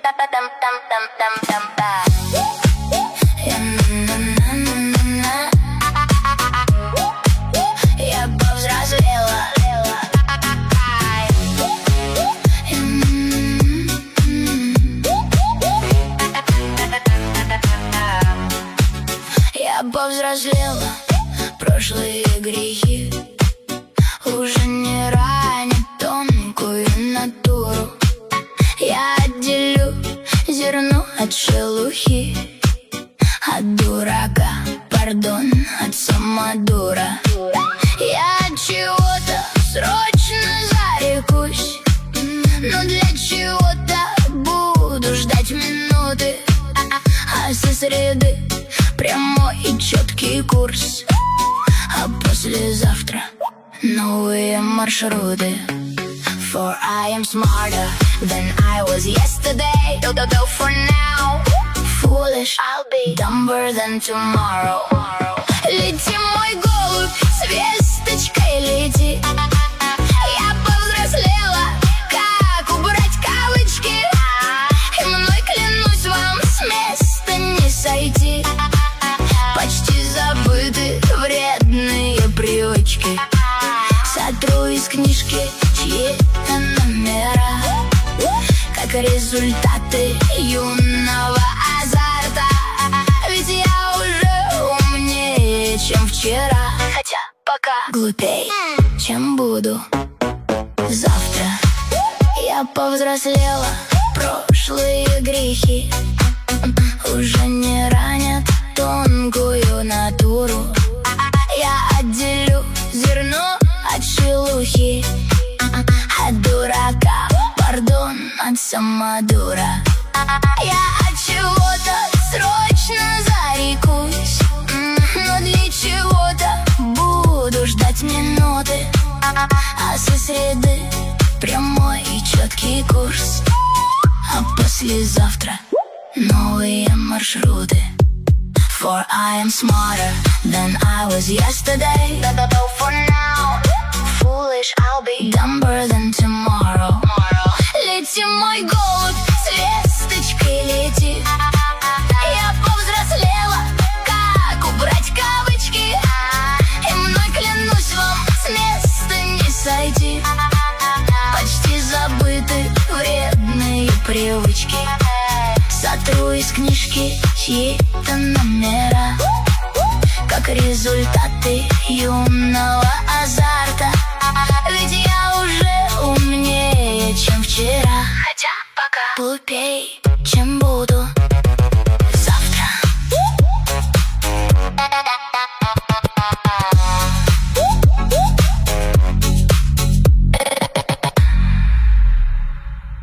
Я повзрослела. Я повзрослела. Прошлые грехи уже не ранят тонкую натуру. Я отделю зерно от шелухи, от дурака, пардон, от самодура. Я от чего-то срочно зарекусь, но для чего-то буду ждать минуты, а со среды прямой и четкий курс, а послезавтра новые маршруты. For I am smarter than I was yesterday. Though for now, foolish, I'll be dumber than tomorrow. Лети, мой голубь, с весточкой лети. Я повзрослела, как убрать кавычки, и мной, клянусь вам, с места не сойти. Почти забыты вредные привычки. Сотру из книжки чьи-то номера, как результаты юного азарта. Ведь я уже умнее, чем вчера, хотя пока глупей, чем буду завтра. Я повзрослела. Прошлые грехи уже не ранят тонкую натуру. Я отделю зерно от шелухи, от дурака, пардон, от самодура. Я от чего-то срочно зарекусь, но для чего-то буду ждать минуты, а со среды прямой и четкий курс, а послезавтра новые маршруты. For I am smarter than I was yesterday. Though for now, foolish, I'll be dumber than tomorrow. Лети, мой голубь, с весточкой лети. Я повзрослела, как убрать кавычки, и мной, клянусь вам, с места не сойти. Почти забыты вредные привычки. Сотру из книжки чьи-то номера, как результаты юного азарта. Ведь я уже умнее, чем вчера, хотя пока глупей, чем буду.